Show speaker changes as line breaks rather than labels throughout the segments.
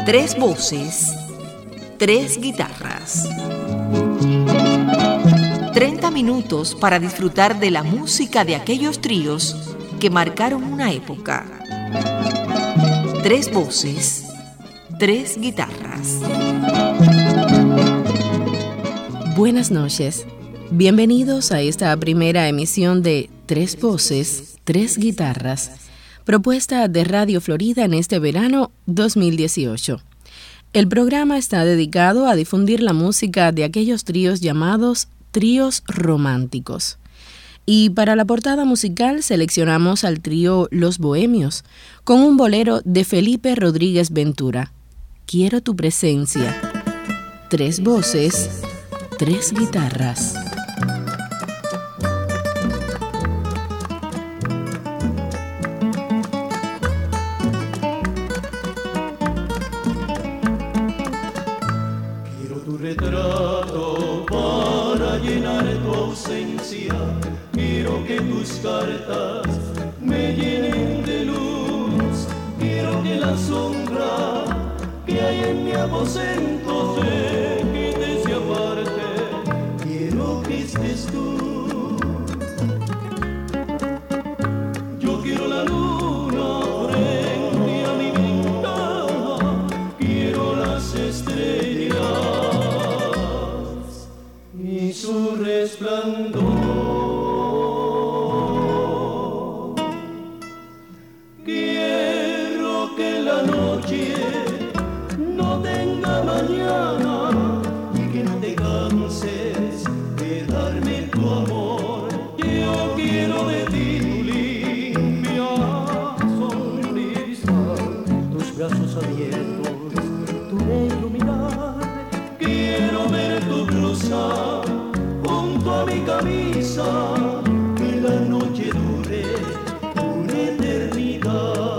Tres voces, tres guitarras. 30 minutos para disfrutar de la música de aquellos tríos que marcaron una época. Tres voces, tres guitarras.
Buenas noches. Bienvenidos a esta primera emisión de Tres voces, tres guitarras, propuesta de Radio Florida en este verano 2018. El programa está dedicado a difundir la música de aquellos tríos llamados tríos románticos. Y para la portada musical seleccionamos al trío Los Bohemios, con un bolero de Felipe Rodríguez Ventura, Quiero tu presencia. Tres voces, tres guitarras.
Quiero que tus cartas me llenen de luz. Quiero que la sombra que hay en mi aposento se quite, se aparte. Quiero que estés tú. Yo quiero la luna frente a mi ventana. Quiero las estrellas y su resplandor. No tenga mañana y que no te canses de darme tu amor. Yo quiero de ti tu limpia sonrisa, tus brazos abiertos, tu bello mirar. Quiero ver tu blusa junto a mi camisa, que la noche dure una eternidad.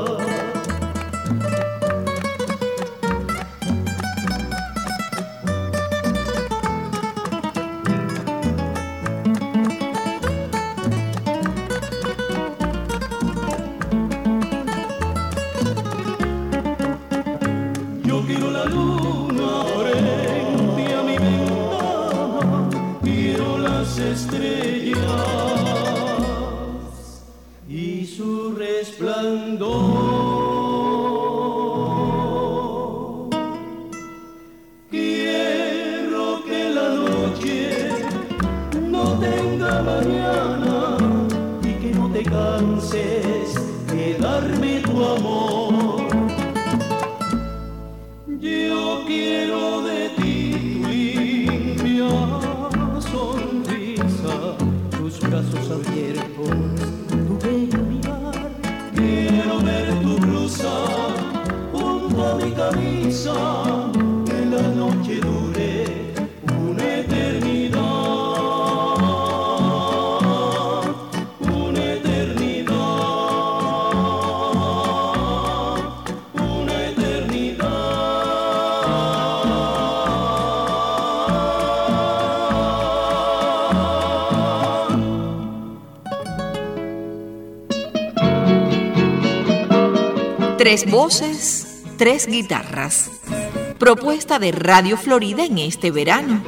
Tres voces, tres guitarras. Propuesta de Radio Florida en este verano.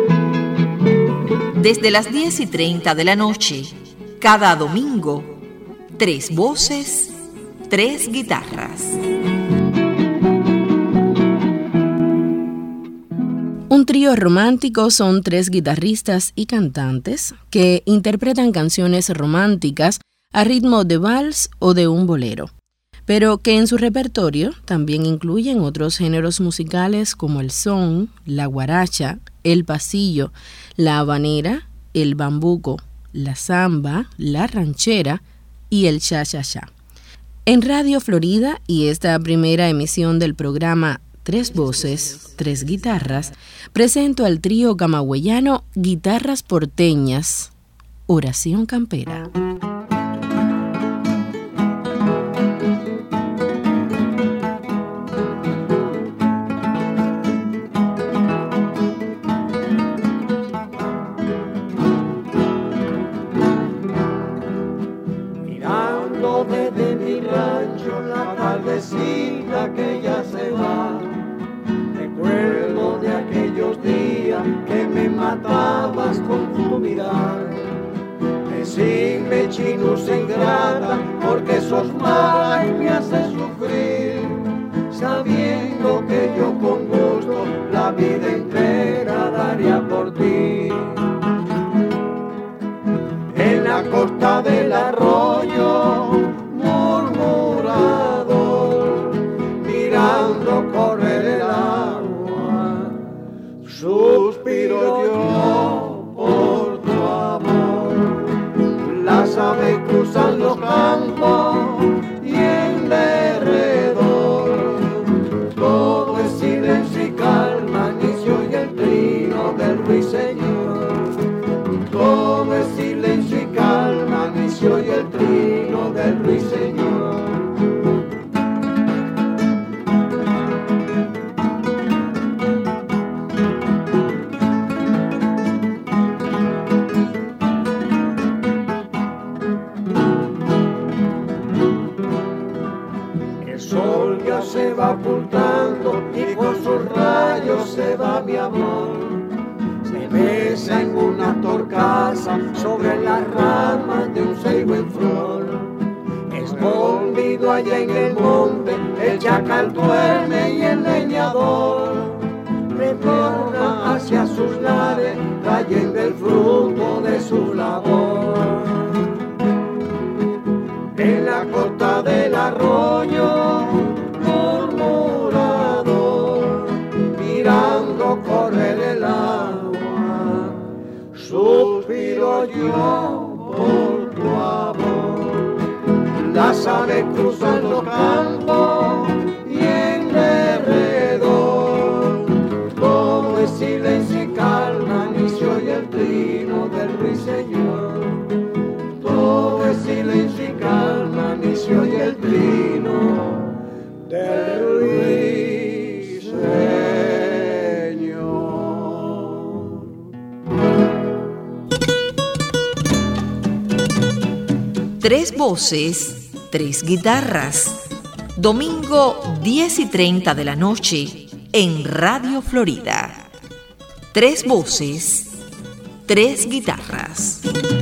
Desde las 10:30 de la noche, cada domingo, tres voces, tres guitarras.
Un trío romántico son tres guitarristas y cantantes que interpretan canciones románticas a ritmo de vals o de un bolero, pero que en su repertorio también incluyen otros géneros musicales como el son, la guaracha, el pasillo, la habanera, el bambuco, la samba, la ranchera y el cha-cha-cha. En Radio Florida y esta primera emisión del programa Tres voces, tres guitarras, presento al trío camagüeyano Guitarras Porteñas, Oración Campera.
Desde mi rancho la tardecita que ya se va, Dios mala y me hace sufrir, sabiendo que yo con gusto la vida entera daría por ti. En la costa del arroyo murmurador, mirando correr el agua, suspiro yo por tu amor. Las aves cruzan los campos y en derredor todo es silencio y calma, ni se oye el trino del ruiseñor. Todo es silencio y calma, ni se oye el trino del ruiseñor. El sol ya se va ocultando y con sus rayos se va mi amor. Se besa en una torcaza sobre las ramas de un ceibo en flor. Escondido allá en el monte, el chacal duerme y el leñador retorna hacia sus lares, trayendo el fruto de su labor. En la costa del arroyo murmurador, mirando correr el agua, suspiro yo por tu amor. Las aves cruzan los campos y en derredor todo es silencio y calma, ni se oye el trino del ruiseñor. Todo es silencio y calma, ni se oye el trino del ruiseñor.
Tres voces, tres guitarras. Domingo 10:30 de la noche en Radio Florida. Tres voces, tres guitarras.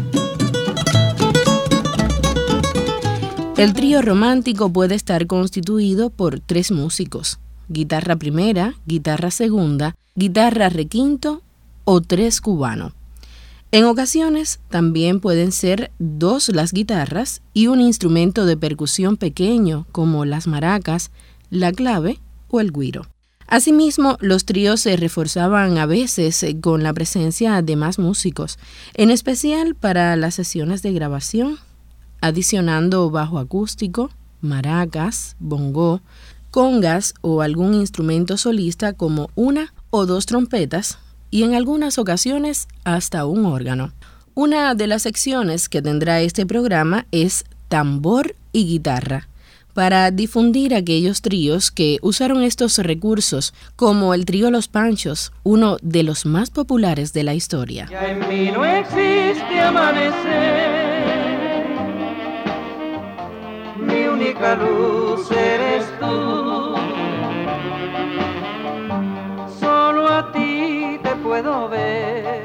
El trío romántico puede estar constituido por tres músicos: guitarra primera, guitarra segunda, guitarra requinto o tres cubano. En ocasiones también pueden ser dos las guitarras y un instrumento de percusión pequeño como las maracas, la clave o el güiro. Asimismo, los tríos se reforzaban a veces con la presencia de más músicos, en especial para las sesiones de grabación, adicionando bajo acústico, maracas, bongó, congas o algún instrumento solista como una o dos trompetas, y en algunas ocasiones hasta un órgano. Una de las secciones que tendrá este programa es tambor y guitarra, para difundir aquellos tríos que usaron estos recursos, como el trío Los Panchos, uno de los más populares de la historia.
Ya en mí no existe amanecer, mi única luz eres tú. Solo a ti te puedo ver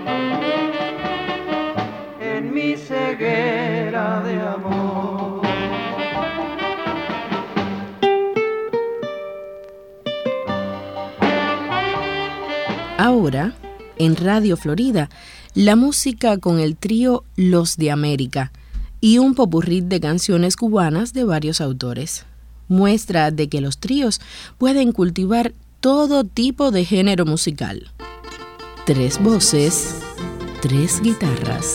en mi ceguera de amor.
Ahora, en Radio Florida, la música con el trío Los de América y un popurrí de canciones cubanas de varios autores. Muestra de que los tríos pueden cultivar todo tipo de género musical. Tres voces, tres guitarras.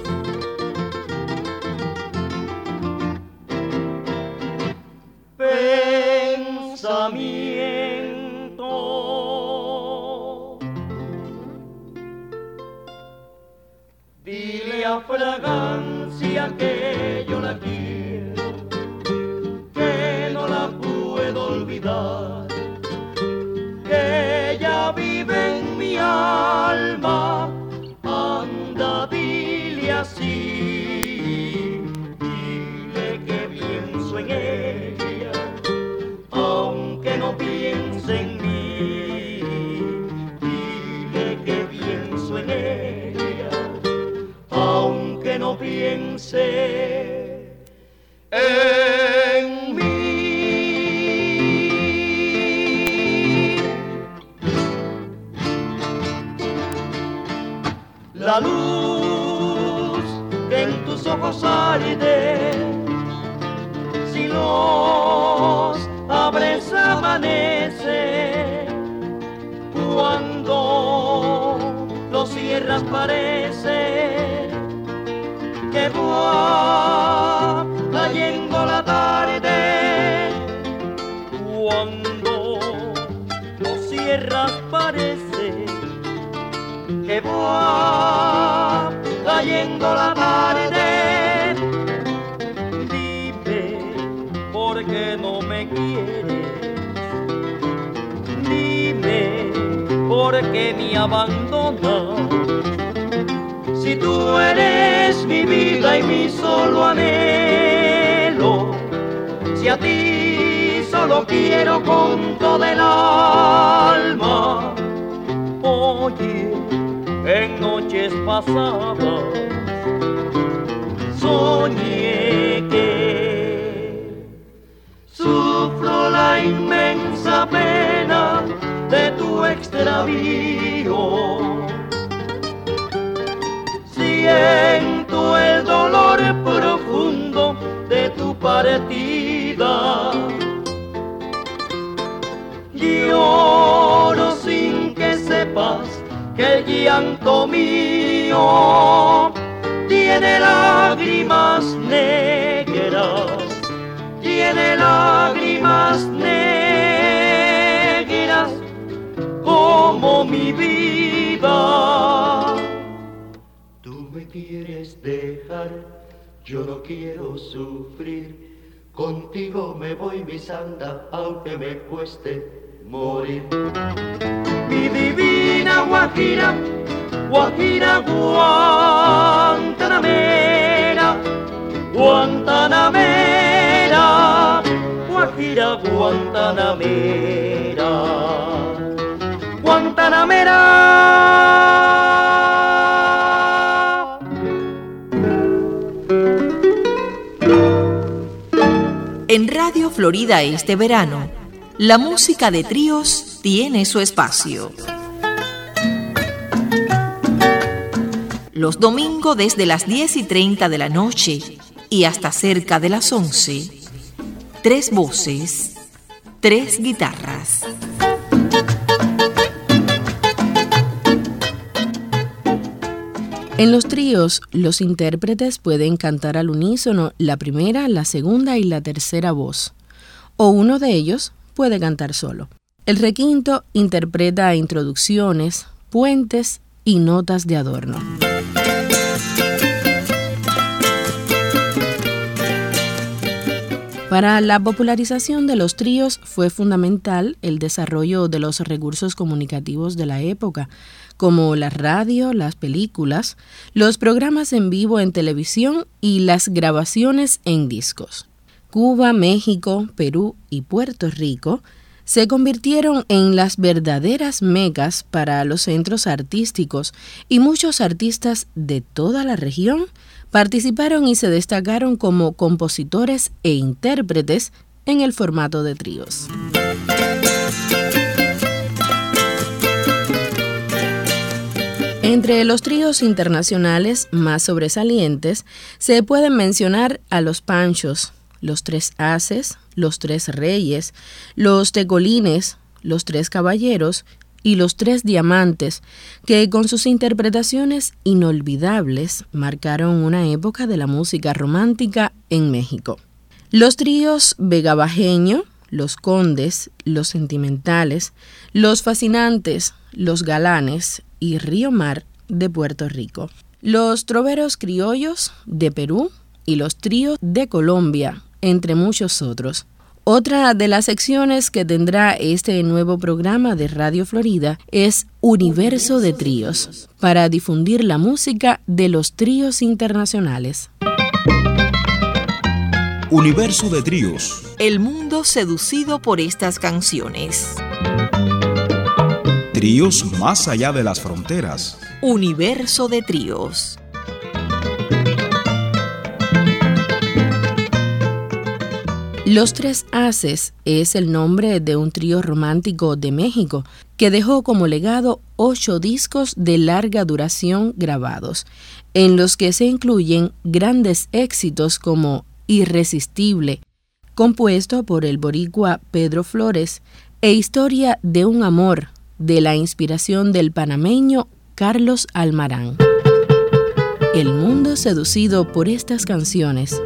Pensamiento, dile a fragancia que yo la quiero, que no la puedo olvidar, que ella vive en mi alma. Anda, dile así, dile que pienso en ella, aunque no piense en mí. Dile que pienso en ella, aunque no piense amanece, cuando lo cierras parece que va cayendo la tarde, cuando lo cierras parece que va cayendo la tarde. Dime por qué no me quieres, dime por qué me abandonas. Si tú eres mi vida y mi solo anhelo, si a ti solo quiero con toda el alma. Oye, en noches pasadas soñé que sufro la inmensa pena de tu extravío. Siento el dolor profundo de tu partida. Lloro sin que sepas que el llanto mío tiene lágrimas negras, tiene lágrimas negras como mi vida. Me quieres dejar, yo no quiero sufrir, contigo me voy mi santa, aunque me cueste morir. Mi divina Guajira, Guajira Guantanamera, Guantanamera, Guajira Guantanamera, Guantanamera.
En Radio Florida este verano, la música de tríos tiene su espacio. Los domingos desde las 10:30 de la noche y hasta cerca de las 11, 3 voces, 3 guitarras.
En los tríos, los intérpretes pueden cantar al unísono la primera, la segunda y la tercera voz, o uno de ellos puede cantar solo. El requinto interpreta introducciones, puentes y notas de adorno. Para la popularización de los tríos fue fundamental el desarrollo de los recursos comunicativos de la época, como la radio, las películas, los programas en vivo en televisión y las grabaciones en discos. Cuba, México, Perú y Puerto Rico se convirtieron en las verdaderas mecas para los centros artísticos y muchos artistas de toda la región participaron y se destacaron como compositores e intérpretes en el formato de tríos. Entre los tríos internacionales más sobresalientes se pueden mencionar a los Panchos, los Tres Haces, los Tres Reyes, los Tecolines, los Tres Caballeros y los Tres Diamantes, que con sus interpretaciones inolvidables marcaron una época de la música romántica en México. Los tríos Vegabajeño, los Condes, los Sentimentales, los Fascinantes, los Galanes y Río Mar de Puerto Rico. Los Troveros Criollos de Perú y los Tríos de Colombia, entre muchos otros. Otra de las secciones que tendrá este nuevo programa de Radio Florida es Universo de Tríos, para difundir la música de los tríos internacionales.
Universo de Tríos.
El mundo seducido por estas canciones.
Tríos más allá de las fronteras.
Universo de Tríos.
Los Tres Haces es el nombre de un trío romántico de México que dejó como legado 8 discos de larga duración grabados, en los que se incluyen grandes éxitos como Irresistible, compuesto por el boricua Pedro Flores, e Historia de un amor, de la inspiración del panameño Carlos Almarán. El mundo seducido por estas canciones.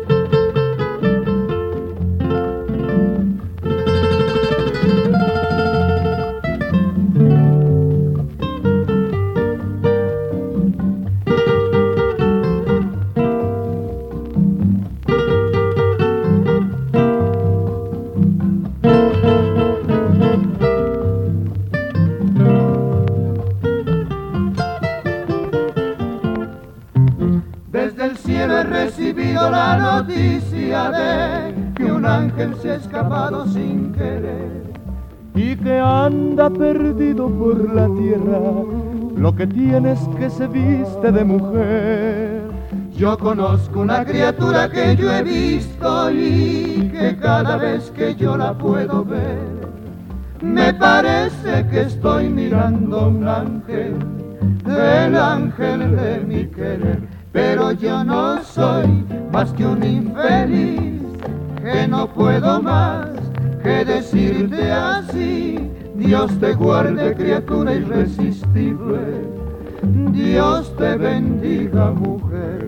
La noticia de que un ángel se ha escapado sin querer y que anda perdido por la tierra. Lo que tiene es que se viste de mujer. Yo conozco una criatura que yo he visto y que cada vez que yo la puedo ver me parece que estoy mirando a un ángel, el ángel de mi querer. Pero yo no soy más que un infeliz, que no puedo más que decirte así. Dios te guarde, criatura irresistible, Dios te bendiga, mujer.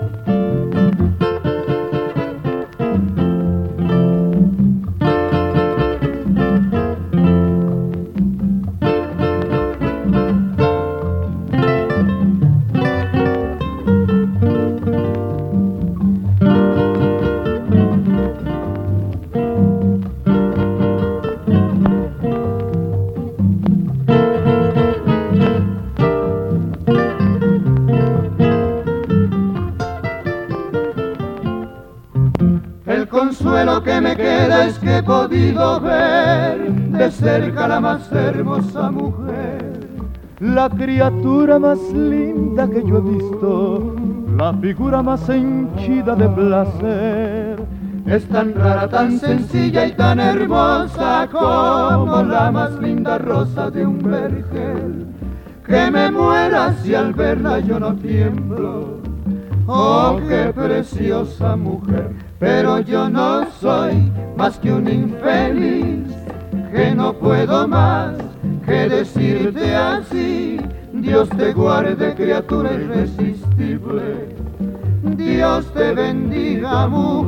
Lo que me queda es que he podido ver de cerca la más hermosa mujer, la criatura más linda que yo he visto, la figura más henchida de placer. Es tan rara, tan sencilla y tan hermosa como la más linda rosa de un vergel, que me muera si al verla yo no tiemblo. Oh, qué preciosa mujer. Pero yo no soy más que un infeliz, que no puedo más que decirte así. Dios te guarde, criatura irresistible, Dios te bendiga,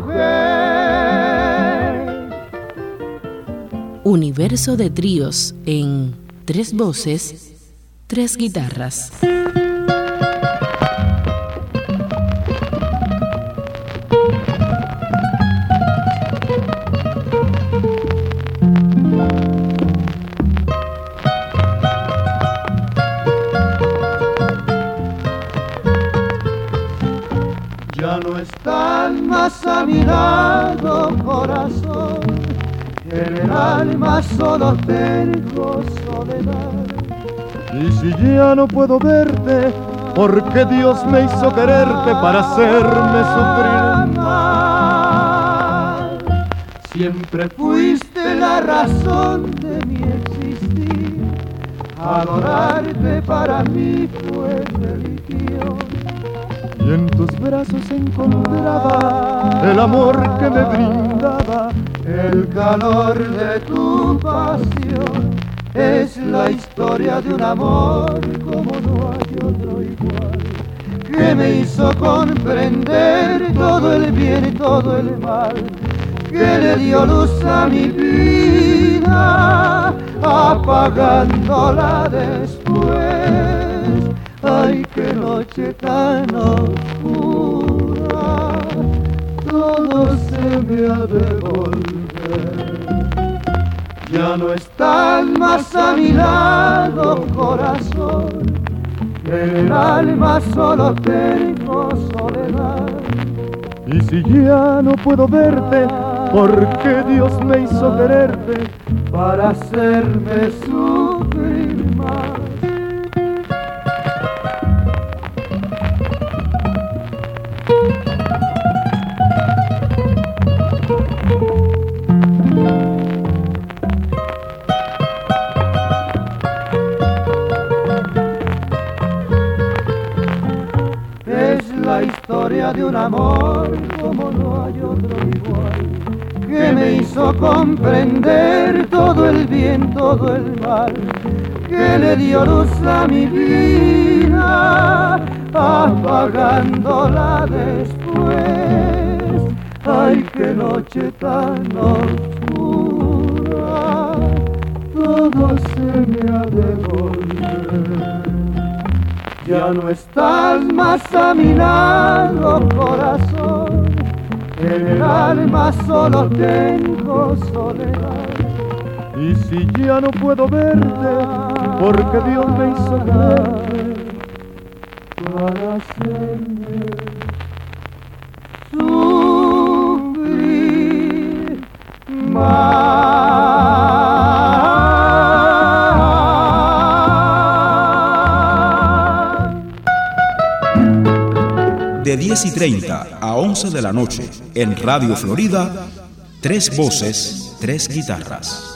mujer.
Universo de tríos en 3 voces, 3 guitarras.
Ya no están más a mi lado, corazón, en el alma solo tengo soledad. Y si ya no puedo verte, porque Dios me hizo quererte para hacerme sufrir mal. Siempre fuiste la razón de mi existir, adorarte para mí fue religión. Y en tus brazos encontraba el amor que me brindaba, el calor de tu pasión. Es la historia de un amor como no hay otro igual, que me hizo comprender todo el bien y todo el mal, que le dio luz a mi vida, apagándola después. Ay, qué noche tan oscura, todo se me ha de volver. Ya no estás más a mi lado, corazón, en el alma solo tengo soledad. Y si ya no puedo verte, porque Dios me hizo quererte para hacerme sufrir más. Es la historia de un amor como no hay otro igual, que me hizo comprender todo el bien, todo el mal, que le dio luz a mi vida, apagándola después. Ay, qué noche tan oscura, todo se me ha de volver. Ya no estás más a mi lado, corazón, en el alma solo tengo soledad. Y si ya no puedo verte, porque Dios me hizo verte para hacerme sufrir más.
De 10:30 a 11 de la noche, en Radio Florida, Tres Voces, Tres Guitarras.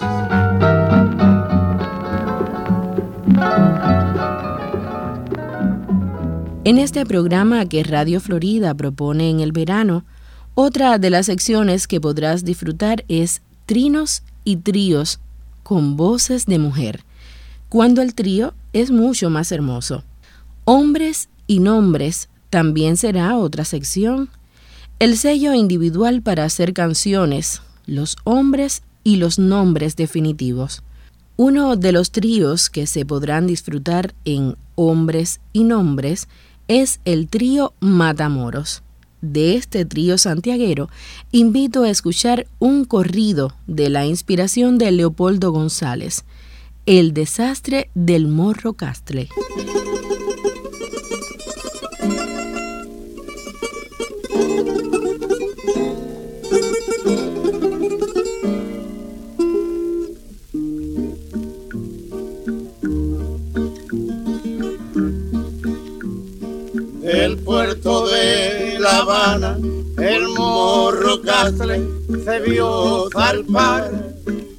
En este programa que Radio Florida propone en el verano, otra de las secciones que podrás disfrutar es Trinos y Tríos con voces de mujer, cuando el trío es mucho más hermoso. Hombres y nombres también será otra sección. El sello individual para hacer canciones, los hombres y los nombres definitivos. Uno de los tríos que se podrán disfrutar en Hombres y Nombres es el trío Matamoros. De este trío santiaguero, invito a escuchar un corrido de la inspiración de Leopoldo González, El desastre del Morro Castle.
Del puerto de La Habana, el Morro Castle se vio zarpar.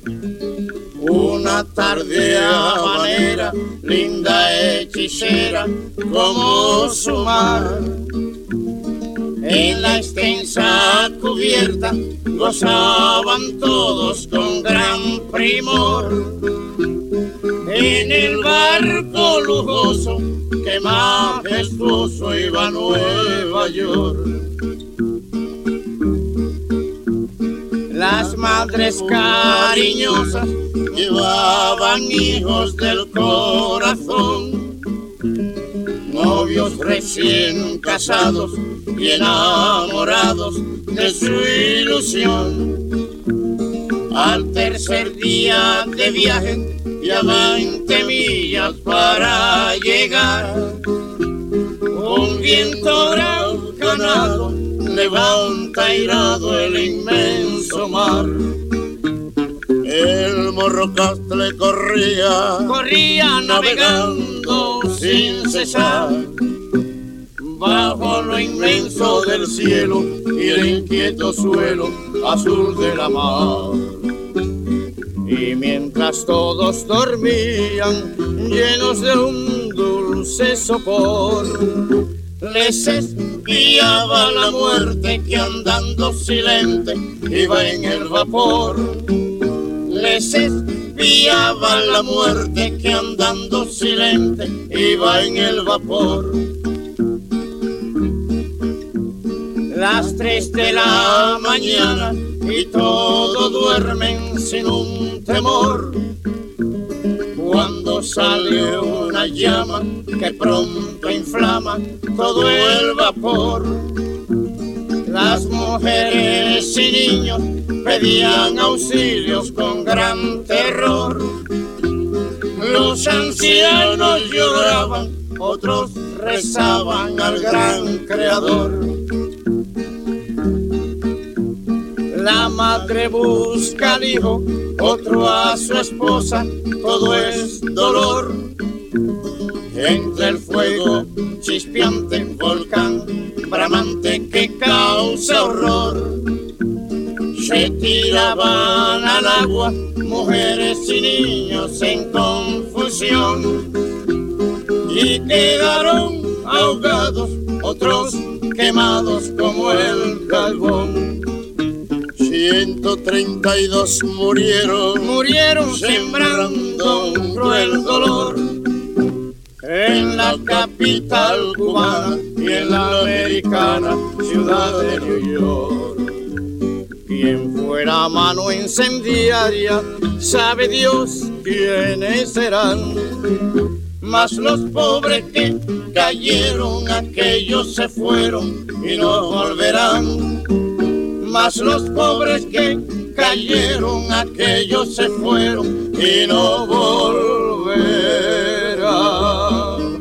Una tarde habanera, linda hechicera como su mar. En la extensa cubierta gozaban todos con gran primor. En el barco lujoso que majestuoso iba a Nueva York. Las madres cariñosas llevaban hijos del corazón, novios recién casados y enamorados de su ilusión. Al tercer día de viaje, ya 20 millas para llegar, un viento huracanado levanta irado el inmenso mar. El Morro Castle corría navegando sin cesar, bajo lo inmenso del cielo y el inquieto suelo azul de la mar. Y mientras todos dormían, llenos de un dulce sopor, les espiaba la muerte que andando silente iba en el vapor. Les espiaba la muerte que andando silente iba en el vapor. Las 3 de la mañana y todos duermen sin un temor, cuando sale una llama que pronto inflama todo el vapor. Las mujeres y niños pedían auxilios con gran terror. Los ancianos lloraban, otros rezaban al gran creador. La madre busca al hijo, otro a su esposa, todo es dolor. Entre el fuego chispeante, volcán bramante que causa horror, se tiraban al agua mujeres y niños en confusión, y quedaron ahogados, otros quemados como el carbón. Si 132 murieron sembrando un cruel dolor en la capital cubana y en la americana ciudad de New York. Quien fuera mano incendiaria, sabe Dios quiénes serán. Mas los pobres que cayeron, aquellos se fueron y no volverán. Mas los pobres que cayeron, aquellos se fueron y no volverán.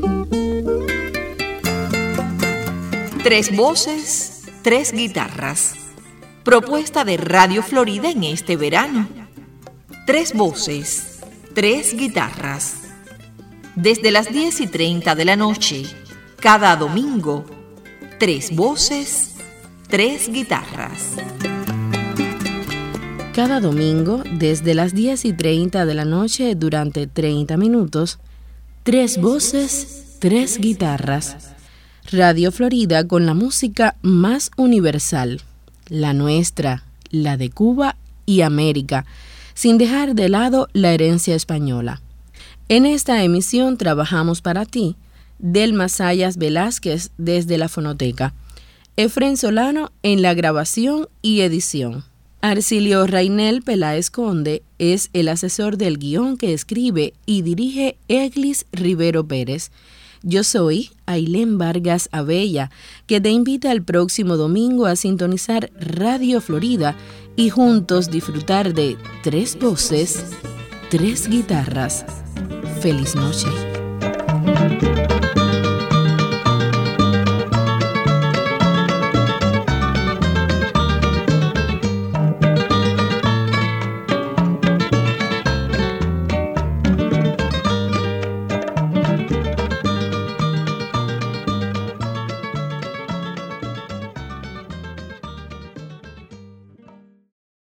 Tres voces, tres guitarras. Propuesta de Radio Florida en este verano. Tres voces, tres guitarras. Desde las 10:30 de la noche, cada domingo, tres voces, tres guitarras.
Cada domingo, desde las 10:30 de la noche, durante 30 minutos, tres voces, tres guitarras. Radio Florida con la música más universal, la nuestra, la de Cuba y América, sin dejar de lado la herencia española. En esta emisión trabajamos para ti, Delma Sayas Velázquez desde la fonoteca, Efren Solano en la grabación y edición. Arcilio Rainel Peláez Conde es el asesor del guión que escribe y dirige Eglis Rivero Pérez. Yo soy Ailén Vargas Abella, que te invita el próximo domingo a sintonizar Radio Florida y juntos disfrutar de tres voces, tres guitarras. Feliz noche.